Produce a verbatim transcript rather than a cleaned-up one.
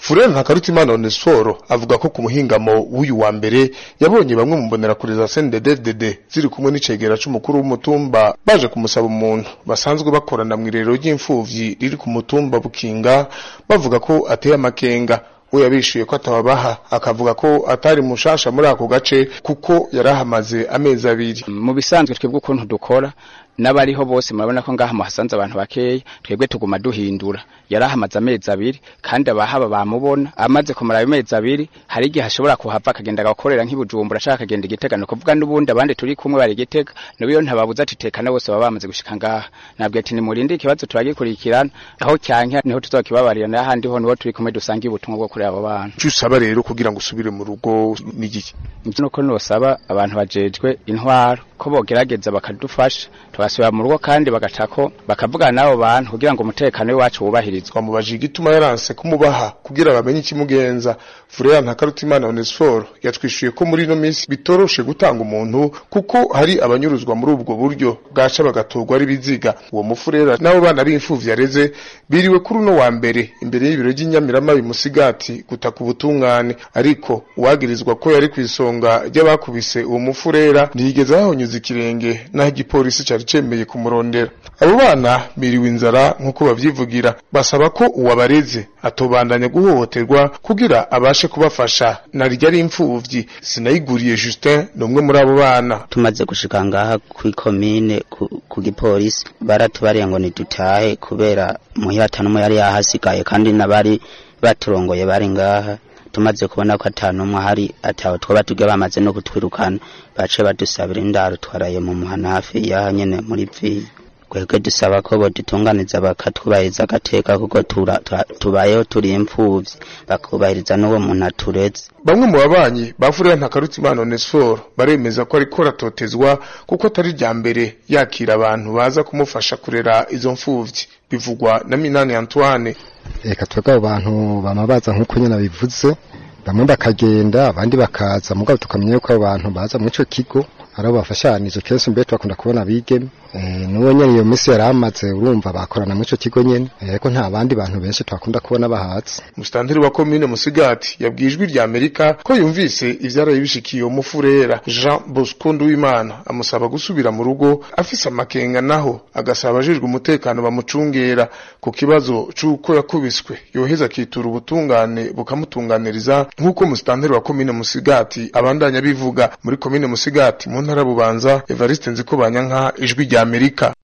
Furera Ntakarutimana Onesphore avuga ko ku muhingamo w'uyu wa mbere yabonye bamwe mu mbonera kure za C N D D F D D ziri kumwe n'icegera c'umukuru w'umutumba baje kumusaba umuntu basanzwe bakorana mu irero ry'imfuvyi riri ku mutumba Bukinga bavuga ko ateye amakenga. We yabishuye ko atababaha akavuga ko atari mushasha muri ako gace kuko yarahamaze amezi abiri. Mu bisanzwe twebwe ukuntu dukora n'abariho bose murabona ko ngaha muhasanze abantu bakeya twebwe tuguma duhindura. Yarahamaze amezi abiri kandi abahaba bamubona amaze kumara ayo mezi abiri hari igihe ashobora kuhava akagenda agakorera nk'ibujumbura ashaka kagenda Igitega no kuvuga n'ubundi abandi turi kumwe bari Igitega niyo ntababuza ati tekana bose baba bamaze gushika ngaha. Nabwo ati ni murindi ikibazo turagikurikirana aho cyanke niho tuzokibabarira n'ahandi ho niho turi kumwe dusanga ubutumwa bwo kuri abo bana. Cyusaba rero kugira ngo usubire mu rugo n'igiki nuko nosaba abantu bajejwe intwaro ko bogerageza bakadufasha tugasubira mu rugo kandi bagacako bakavugana nabo bantu kugira ngo umutekano wacu wubahirizwe. Mubajije igituma yaranse kumubaha kugira bamenye ikimugenza. Furera Ntakarutimana Onesphore yatwishuye ko muri no minsi bitoroshe gutanga umuntu kuko hari abanyuruzwa muri ubwo buryo bwaca bagatorwa ari biziga. Uwo mufurera nabo bana b'imfuvyi yareze biriwe kuri uno wa mbere imbere y'ibiro by'Inyamirama bimusigati gutaka ubutungane, ariko uwagirizwa ko yari kwisonga ry'abakubise uwo mufurera ntiyigeze ahonyuza ikirenge naho igipolisi cari cemeye kumurondera. Abo bana biriwe inzara nkuko bavyivugira basaba ko uwabareze atobandanya guhohoterwa kugira abashe kubafasha. Narijya ari imfuvyi Sinayiguriye Justin nomwe muri abo bana. Tumaze gushika ngaha ku komine ku, ku gipolisi baratubariye ngo nidutahe kubera muhirata no yari yahasigaye kandi nabari baturongoye bari ngaha. Tumaze kubona ko atanumwe hari ataho twaba tuge bamaze no kutwirukana bace badusabira indaro twaraye mu muhana hafi ya nyene muri vi. Kweke dusaba ko bodutunganiza bakatwubahiriza agateka kuko tubayeho turi imfuvyi bakubahiriza n'uwo muntu aturetse. Bamwe mu babanyi ba Furera Ntakarutimana Onesphore baremeza ko ariko ratotezwa kuko atari rya mbere yakira abantu baza kumufasha kurera izo mfuvyi. Bivugwa na Minani Antoine. Eka twebwe abantu bamabaza nkuko nyene bivuze bamwe bakagenda abandi bakaza mugabo tukamenya ko abantu baza mu ico kigo ari bafashanije kese mbere twakunda kubona bigeme eh nuwo nyene iyo misi yaramaze urumva bakorana mu ico kigo nyene ariko nta bandi bantu benshi twakunda kubona bahatse. Mustanteri wa commune Musigati yabwijwe rya Amerika ko yumvise ivyaraye bishikiye umufurera Jean Bosco Nduwimana amusaba gusubira mu rugo afise amakenga naho agasaba ajejwe umutekano bamucungera ku kibazo c'uko yakubiswe yoheza kitura ubutungane bukamutunganiriza nkuko mustanteri wa commune Musigati abandanya bivuga. Muri commune Musigati mu ntara Bubanza Evariste Nzikobanyanka ijwi rya Amerika.